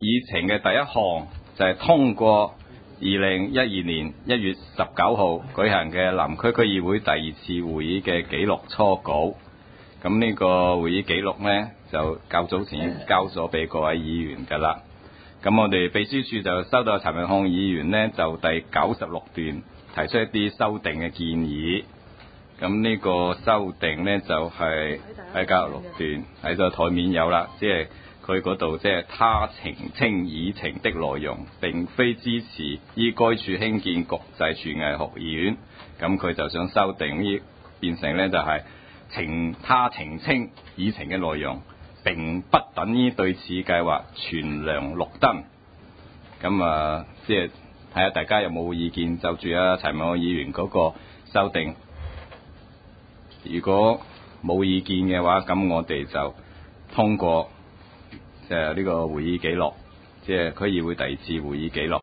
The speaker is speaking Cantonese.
議程嘅第一項就係通過2012年1月19號舉行嘅南區區議會第2次會議嘅記錄初稿。咁呢個會議記錄呢，就較早前已經交咗俾各位議員㗎啦。咁我哋秘書處就收到陳偉雄議員呢，就第96段提出一啲修訂嘅建議。咁呢個修訂呢，就係喺96段喺個台面有啦，即係佢嗰度即係他澄清議程的內容並非支持依該處興建國際廚藝學院。咁佢就想修訂呢，變成呢，就係他澄清議程嘅內容並不等於對此計劃全亮綠燈。咁啊，即係睇下大家有冇意見就住陳偉雄議員嗰個修訂。如果冇意見嘅話，咁我哋就通過呢個會議記錄，即係區議會第2次會議記錄。